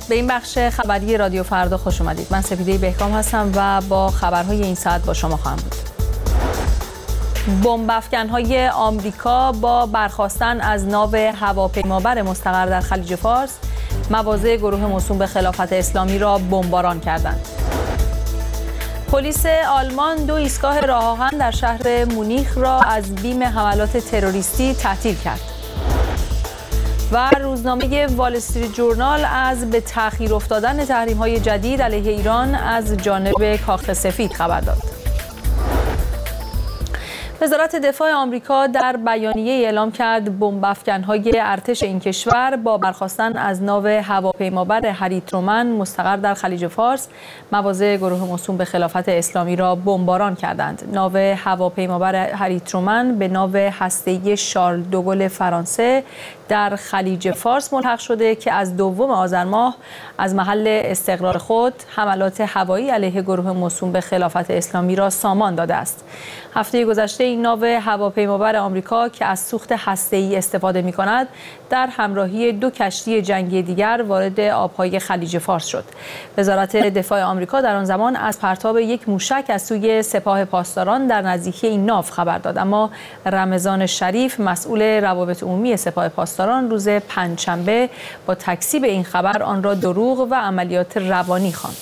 به این بخش خبری رادیو فردا خوش اومدید. من سپیده بهکام هستم و با خبرهای این ساعت با شما خواهم بود. بمب افکن‌های آمریکا با برخاستن از ناو هواپیمابر مستقر در خلیج فارس مواضع گروه موسوم به خلافت اسلامی را بمباران کردند. پلیس آلمان 2 ایستگاه راه آهن در شهر مونیخ را از بیم حملات تروریستی تعطیل کرد. و روزنامه وال استریت جورنال از به تأخیر افتادن تحریم‌های جدید علیه ایران از جانب کاخ سفید خبر داد. وزارت دفاع آمریکا در بیانیه اعلام کرد بمب افکن‌های ارتش این کشور با برخاستن از ناو هواپیمابر هری ترومن مستقر در خلیج فارس مواضع گروه موسوم به خلافت اسلامی را بمباران کردند. ناو هواپیمابر هری ترومن به ناو هسته‌ای شارل دوگل فرانسه در خلیج فارس ملحق شده که از 2 آذر ماه از محل استقرار خود حملات هوایی علیه گروه موسوم به خلافت اسلامی را سامان داده است. هفته گذشته این ناو هواپیمابر آمریکا که از سوخت هسته‌ای استفاده می‌کند در همراهی 2 کشتی جنگی دیگر وارد آب‌های خلیج فارس شد. وزارت دفاع آمریکا در آن زمان از پرتاب یک موشک از سوی سپاه پاسداران در نزدیکی این ناو خبر داد، اما رمضان شریف مسئول روابط عمومی سپاه پاسداران روز پنجشنبه با تکذیب این خبر آن را دروغ و عملیات روانی خواند.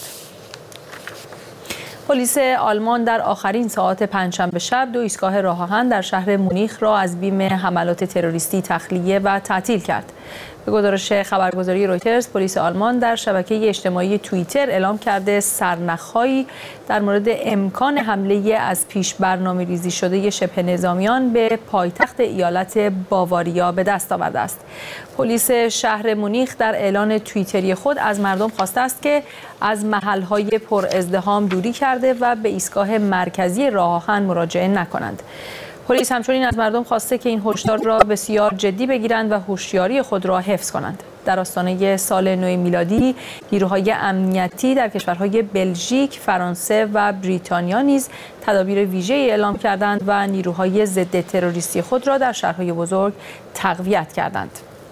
پلیس آلمان در آخرین ساعات پنجشنبه شب 2 ایستگاه راه آهن در شهر مونیخ را از بیم حملات تروریستی تخلیه و تعطیل کرد. به گزارش خبرگزاری رویترز، پلیس آلمان در شبکه اجتماعی توییتر اعلام کرده سرنخ‌هایی در مورد امکان حمله از پیش برنامه‌ریزی شده شبه نظامیان به پایتخت ایالت باواریا به دست آورده است. پلیس شهر مونیخ در اعلان توییتری خود از مردم خواسته است که از محل‌های پر ازدحام دوری کرده و به ایستگاه مرکزی راه آهن مراجعه نکنند. پلیس همچنین از مردم خواسته که این هشدار را بسیار جدی بگیرند و هوشیاری خود را حفظ کنند. در آستانه سال نو میلادی، نیروهای امنیتی در کشورهای بلژیک، فرانسه و بریتانیا نیز تدابیر ویژه‌ای اعلام کردند و نیروهای ضد تروریستی خود را در شهرهای بزرگ تقویت کردند.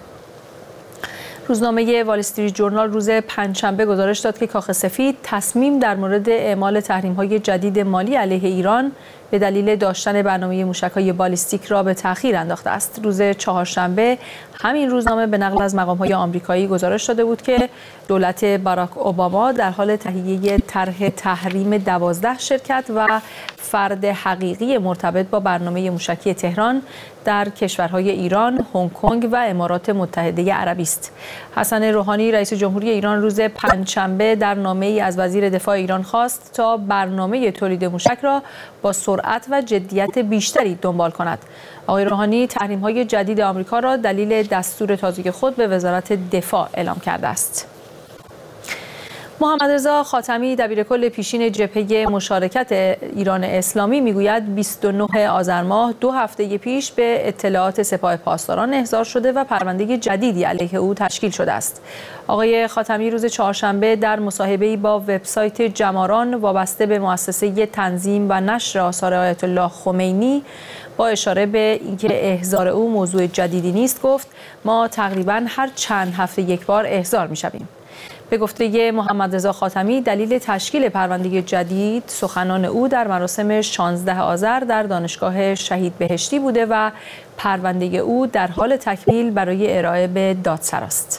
روزنامه وال استریت جورنال روز پنجشنبه گزارش داد که کاخ سفید تصمیم در مورد اعمال تحریم‌های جدید مالی علیه ایران به دلیل داشتن برنامه موشک‌های بالیستیک را به تأخیر انداخته است. روز چهارشنبه همین روزنامه به نقل از مقام‌های آمریکایی گزارش داده بود که دولت باراک اوباما در حال تهیه طرح تحریم 12 شرکت و فرد حقیقی مرتبط با برنامه موشکی تهران در کشورهای ایران، هنگ کنگ و امارات متحده عربی است. حسن روحانی رئیس جمهوری ایران روز پنجشنبه در نامه‌ای از وزیر دفاع ایران خواست تا برنامه تولید موشک را با سرعت و جدیت بیشتری دنبال کند. آقای روحانی تحریم‌های جدید آمریکا را دلیل دستور تازه خود به وزارت دفاع اعلام کرده است. محمدرضا خاتمی دبیرکل پیشین جبهه مشارکت ایران اسلامی میگوید 29 آذر ماه 2 هفته پیش به اطلاعات سپاه پاسداران احضار شده و پرونده جدیدی علیه او تشکیل شده است. آقای خاتمی روز چهارشنبه در مصاحبه‌ای با وبسایت جماران وابسته به مؤسسه تنظیم و نشر آثار آیت الله خمینی با اشاره به اینکه احضار او موضوع جدیدی نیست گفت ما تقریباً هر چند هفته یک بار احضار می‌شویم. به گفته محمدرضا خاتمی دلیل تشکیل پرونده جدید سخنان او در مراسم 16 آذر در دانشگاه شهید بهشتی بوده و پرونده او در حال تکمیل برای ارائه به دادسرا است.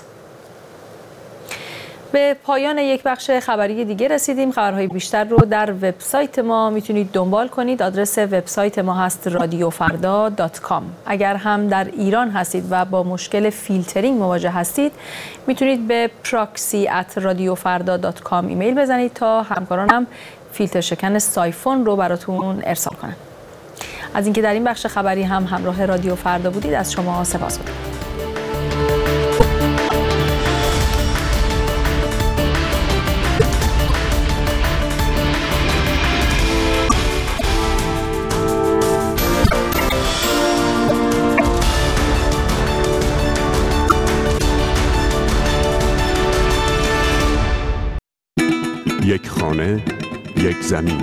به پایان یک بخش خبری دیگه رسیدیم. خبرهای بیشتر رو در وبسایت ما میتونید دنبال کنید. آدرس وبسایت ما هست radiofarda.com. اگر هم در ایران هستید و با مشکل فیلترینگ مواجه هستید میتونید به proxy@radiofarda.com ایمیل بزنید تا همکارانم فیلتر شکن سایفون رو براتون ارسال کنن. از اینکه در این بخش خبری هم همراه رادیو فردا بودید از شما سپاسگزارم. یک خانه، یک زمین.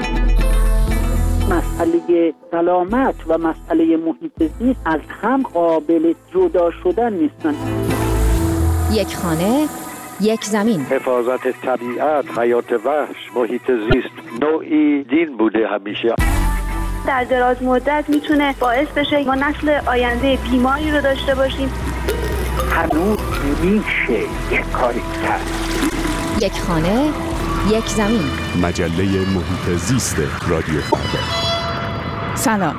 مسئله سلامت و مسئله محیط زیست از هم قابل جدا شدن نیستن. یک خانه، یک زمین. حفاظت طبیعت، حیات وحش، محیط زیست نوعی دین بوده همیشه. در دراز مدت میتونه باعث بشه ما نسل آینده بیماری رو داشته باشیم. هنوز میشه یک کاری کرد. یک خانه، یک زمین. مجله محیط زیست رادیو فردا. سلام،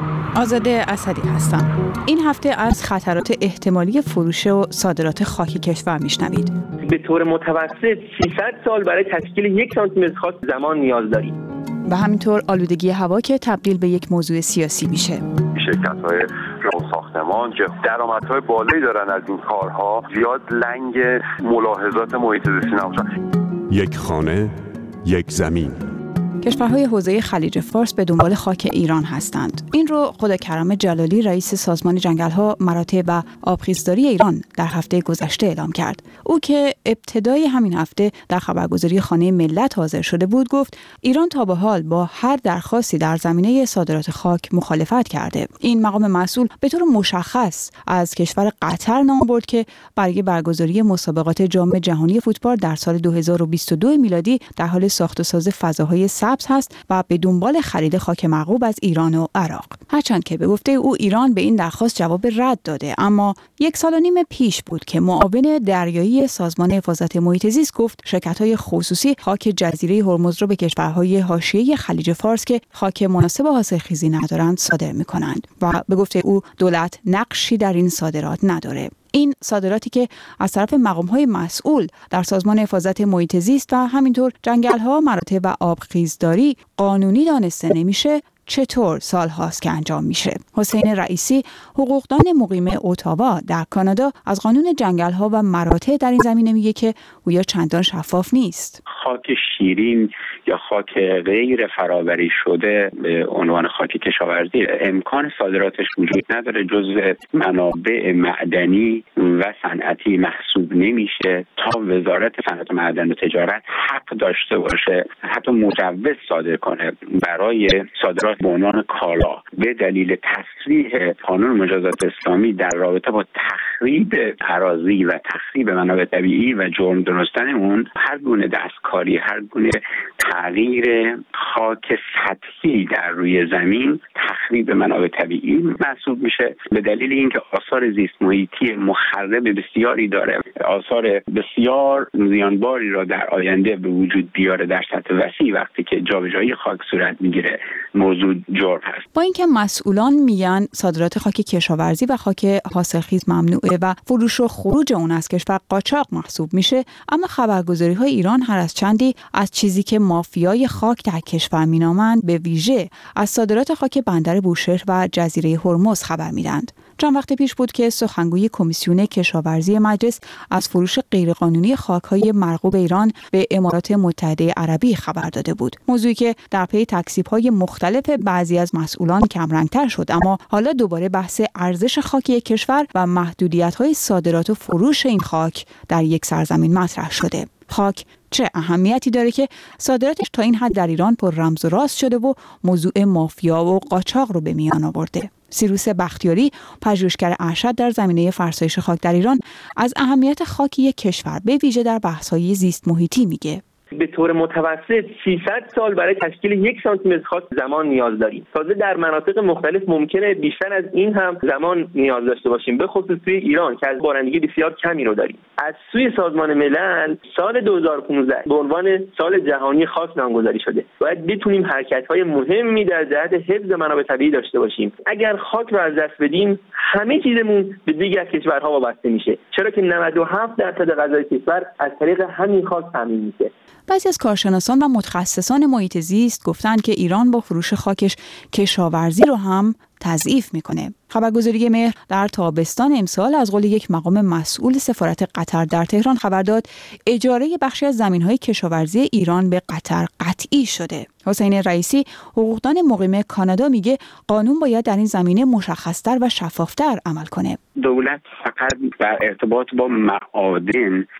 آزاده اسدی هستم. این هفته از خطرات احتمالی فروش و صادرات خاک کشور میشنوید. به طور متوسط 300 سال برای تشکیل 1 سانتیمتر خاک زمان نیاز داریم. و همینطور آلودگی هوا که تبدیل به یک موضوع سیاسی میشه. شرکت‌های راه ساختمان که درآمدهای بالایی دارن از این کارها زیاد لنگ ملاحظات محیط زیستی نباشن. یک خانه، یک زمین. کشورهای حوزه خلیج فارس به دنبال خاک ایران هستند. این رو خداکرم جلالی رئیس سازمان جنگل‌ها، مراتع و آبخیزداری ایران در هفته گذشته اعلام کرد. او که ابتدای همین هفته در خبرگزاری خانه ملت حاضر شده بود گفت ایران تا به حال با هر درخواستی در زمینه صادرات خاک مخالفت کرده. این مقام مسئول به طور مشخص از کشور قطر نام برد که برای برگزاری مسابقات جام جهانی فوتبال در سال 2022 میلادی در حال ساخت و ساز فضاهای سبز هست و به دنبال خرید خاک مرغوب از ایران و عراق. هرچند که به گفته او ایران به این درخواست جواب رد داده، اما 1.5 سال پیش بود که معاون دریایی سازمان حفاظت محیط زیست گفت شرکت‌های خصوصی خاک جزیره هرمز را به کشورهای حاشیه خلیج فارس که خاک مناسب حاصلخیزی ندارند صادر می‌کنند و به گفته او دولت نقشی در این صادرات نداره. این صادراتی که از طرف مقام‌های مسئول در سازمان حفاظت محیط زیست و همینطور جنگل‌ها، مراتع و آبخیزداری قانونی دانسته نمیشه، چطور سال‌هاست که انجام میشه؟ حسین رئیسی، حقوقدان مقیم اتاوا در کانادا، از قانون جنگل‌ها و مراتع در این زمینه میگه که گویا چندان شفاف نیست. خاک شیرین یا خاک غیر فرآوری شده به عنوان خاک کشاورزی امکان صادراتش وجود نداره، جزء منابع معدنی و صنعتی محسوب نمیشه تا وزارت صنعت و معدن و تجارت حق داشته باشه حتی مجوز صادر کنه برای صادرات به عنوان کالا به دلیل تصریح قانون مجازات اسلامی در رابطه با تخریب اراضی و تخریب منابع طبیعی و جرم درستن اون. هر گونه دستکاری، هر گونه تغییر خاک سطحی در روی زمین تخریب منابع طبیعی محسوب میشه به دلیل اینکه آثار زیست محیطی مخرب بسیاری داره، آثار بسیار زیانباری را در آینده به وجود بیاره در سطح وسیع وقتی که جابجایی خاک صورت میگیره. موضوع جرم هست. با اینکه مسئولان میگن صادرات خاک کشاورزی و خاک حاصلخیز ممنوعه و فروش و خروج اون از کشور قاچاق محسوب میشه، اما خبرگزاری‌های ایران هر از چندی از چیزی که مافیای خاک در کشور مینامند به ویژه از صادرات خاک بندر بوشهر و جزیره هرمز خبر میدند. چند وقت پیش بود که سخنگوی کمیسیون کشاورزی مجلس از فروش غیرقانونی خاک‌های مرغوب ایران به امارات متحده عربی خبر داده بود. موضوعی که در پی تکذیب‌های مختلف بعضی از مسئولان کمرنگ‌تر شد، اما حالا دوباره بحث ارزش خاک یک کشور و محدودیت‌های صادرات و فروش این خاک در یک سرزمین مطرح شده. خاک چه اهمیتی داره که صادراتش تا این حد در ایران پر رمز و راست شده و موضوع مافیا و قاچاق رو به میان آورده؟ سیروس بختیاری، پژوهشگر ارشد در زمینه فرسایش خاک در ایران، از اهمیت خاک یک کشور به ویژه در بحث‌های زیست محیطی میگه. به طور متوسط 300 سال برای تشکیل 1 سانتیمتر خاک زمان نیاز داریم. تازه در مناطق مختلف ممکنه بیشتر از این هم زمان نیاز داشته باشیم، به خصوص توی ایران که از بارندگی بسیار کمی رو داریم. از سوی سازمان ملل سال 2015 به عنوان سال جهانی خاک نامگذاری شده. باید بتونیم حرکت‌های مهمی در جهت حفظ منابع طبیعی داشته باشیم. اگر خاک رو از دست بدیم، همه چیزمون به دیگر کشورها وابسته میشه. چرا که 97% غذای کشور از طریق همین خاک تامین میشه. بعضی از کارشناسان و متخصصان محیط زیست گفتند که ایران با فروش خاکش کشاورزی رو هم تضعیف میکنه. خبرگزاری مهر در تابستان امسال از قول یک مقام مسئول سفارت قطر در تهران خبر داد اجاره بخشی از زمین‌های کشاورزی ایران به قطر قطعی شده. حسین رئیسی، حقوقدان مقیم کانادا، میگه قانون باید در این زمینه مشخص‌تر و شفاف‌تر عمل کنه. دولت فقط در ارتباط با معادن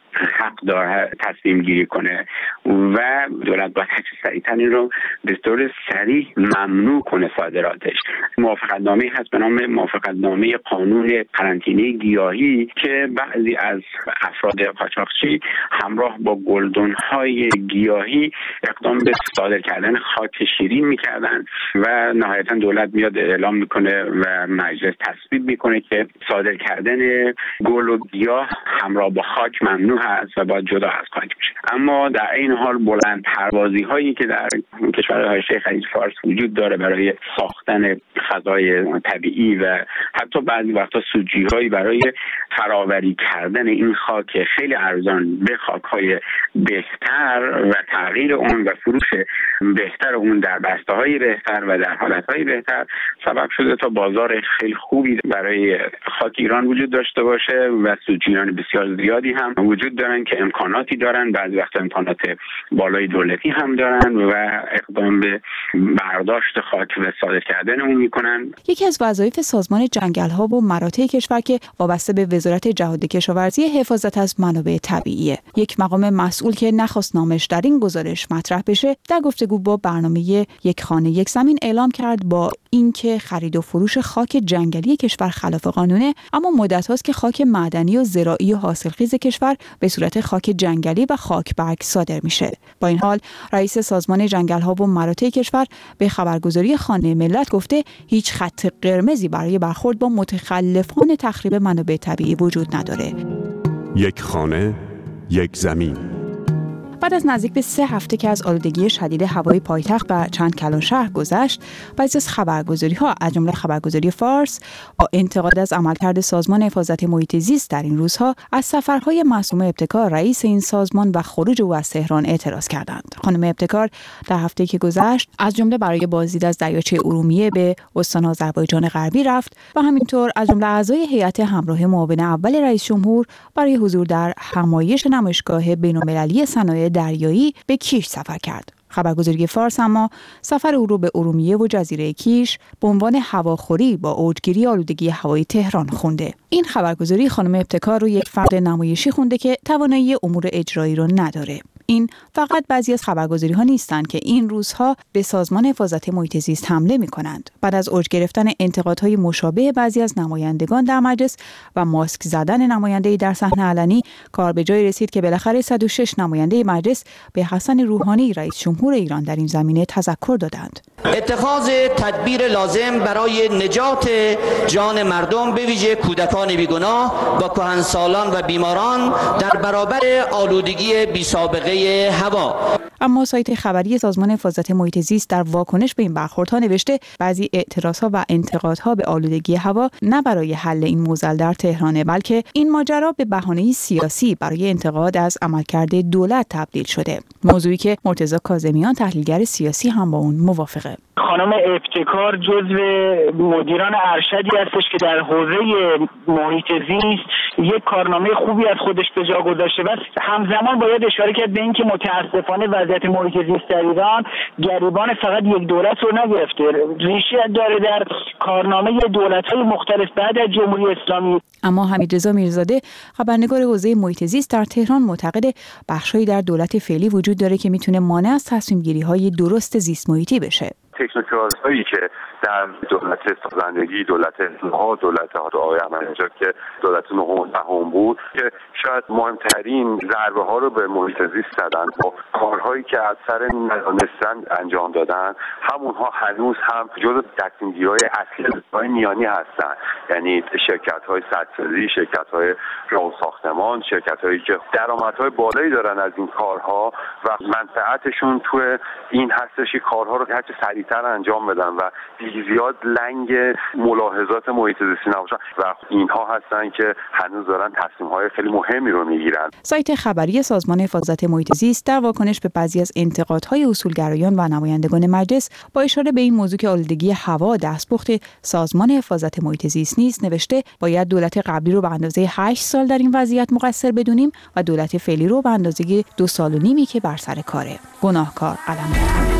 حق داره تصمیم گیری کنه و دولت باید هرچه سریعتر این رو به طور سریع ممنوع کنه صادراتش. موافقتنامه هست به نام موافقتنامه قانون قرنطینه گیاهی که بعضی از افراد قاچاقچی همراه با گلدن‌های گیاهی اقدام به صادر کردن خاک شیرین می‌کردن و نهایتاً دولت میاد اعلام میکنه و مجلس تصویب میکنه که صادر کردن گل و گیاه همراه با خاک ممنوع هست و باید جدا از خاک میشه. اما در این حال بلند پروازی هایی که در کشورهای حاشیه خلیج فارس وجود داره برای ساختن فضای طبیعی و حتی بعضی وقتا سودجویی هایی برای فراوری کردن این خاک خیلی ارزان به خاک های بهتر و تغییر اون و فروش بهتر اون در بسته های بهتر و در حالت های بهتر سبب شده تا بازار خیلی خوبی برای خاک ایران وجود داشته باشه و سودجویان بسیار زیادی هم وجود دارن که امکاناتی دارن، بعضی وقتا امکانات بالای دولتی هم دارن و اقدام به برداشت خاک و صادر کردن اون میکنن. یکی از وظایف سازمان جنگل‌ها و مراتع کشور که وابسته به وزارت جهاد کشاورزی حفاظت از منابع طبیعیه. یک مقام مسئول که نخواست نامش در این گزارش مطرح بشه، در گفتگو با برنامه یک خانه یک زمین اعلام کرد با اینکه خرید و فروش خاک جنگلی کشور خلاف قانونه، اما مدت هاست که خاک معدنی و زراعی و حاصلخیز کشور به صورت خاک جنگلی و خاکبرگ صادر میشه. با این حال رئیس سازمان جنگل‌ها و مراتع کشور به خبرگزاری خانه ملت گفته هیچ خط قرمزی برای برخورد با متخلفان تخریب منابع طبیعی وجود نداره. یک خانه، یک زمین. بعد از نزدیک به 3 هفته که از آلودگی شدید هوای پایتخت و چند کلان شهر گذشت، بعضی از خبرگزاری‌ها از جمله خبرگزاری فارس با انتقاد از عملکرد سازمان حفاظت محیط زیست در این روزها از سفرهای معصومه ابتکار رئیس این سازمان و خروج او از تهران اعتراض کردند. خانم ابتکار در هفته‌ای که گذشت از جمله برای بازدید از دریاچه ارومیه به استان آذربایجان غربی رفت و همینطور از جمله اعضای هیئت همراه معاون اول رئیس جمهور برای حضور در همایش نمایشگاه بین‌المللی صنایع دریایی به کیش سفر کرد. خبرگزاری فارس اما سفر او رو به ارومیه و جزیره کیش به عنوان هواخوری با اوجگیری آلودگی هوای تهران خونده. این خبرگزاری خانم ابتکار رو یک فرد نمایشی خونده که توانایی امور اجرایی رو نداره. این فقط بعضی از خبرگزاری‌ها نیستند که این روزها به سازمان حفاظت محیط زیست حمله می‌کنند. بعد از اوج گرفتن انتقادهای مشابه بعضی از نمایندگان در مجلس و ماسک زدن نماینده‌ای در صحنه علنی، کار به جای رسید که بالاخره 106 نماینده مجلس به حسن روحانی رئیس جمهور ایران در این زمینه تذکر دادند. اتخاذ تدبیر لازم برای نجات جان مردم به ویژه کودکان بیگناه با کهنسالان و بیماران در برابر آلودگی بی‌سابقه هوا. اما سایت خبری سازمان حفاظت محیط زیست در واکنش به این برخوردها نوشته بعضی اعتراضها و انتقادها به آلودگی هوا نه برای حل این معضل در تهرانه، بلکه این ماجرا به بهانه سیاسی برای انتقاد از عملکرد دولت تبدیل شده. موضوعی که مرتضی کاظمیان تحلیلگر سیاسی هم با اون موافقه. خانم ابتکار جزو مدیران ارشدی هستش که در حوزه محیط زیست یک کارنامه خوبی از خودش به جا گذاشته و همزمان باید اشاره کرد به اینکه متاسفانه وضعیت محیط زیست در ایران گریبان فقط یک دولت رو نگرفته، ریشه داره در کارنامه دولت‌های مختلف بعد از جمهوری اسلامی. اما حمیدرضا میرزاده خبرنگار حوزه محیط زیست در تهران معتقد بخشی در دولت فعلی وجود داره که میتونه مانع از تصمیم‌گیری‌های درست زیست محیطی بشه. تکنوکرات‌هایی که در دولت سازندگی، دولت اصلاح، دولت آقای احمدی‌نژاد که دولت نهم بود که شاید مهمترین ضربه ها رو به محیط زیست زدن با کارهایی که از سر ندانستن انجام دادن، همونها هنوز هم جزو تصمیم‌گیری‌های اصلی میانی هستن. یعنی شرکت‌های سدسازی، شرکت‌های راه ساختمان، شرکت‌هایی که درآمدهای بالایی دارن از این کارها و منفعتشون تو این هستش که کارها رو هرچه سریعتر انجام بدن و زیاد لنگ ملاحظات محیط زیستی نباشن و اینها هستن که هنوز دارن تصمیم‌های خیلی مهمی رو میگیرن. سایت خبری سازمان حفاظت محیط زیست در واکنش به بعضی از انتقادهای اصولگرایان و نمایندگان مجلس با اشاره به این موضوع که آلودگی هوا دستپخت سازمان حفاظت محیط زیست نیست نوشته باید دولت قبلی رو به اندازه 8 سال در این وضعیت مقصر بدونیم و دولت فعلی رو به اندازه 2 سال و نیمی که بر سر کاره. گناهکار قلمداد.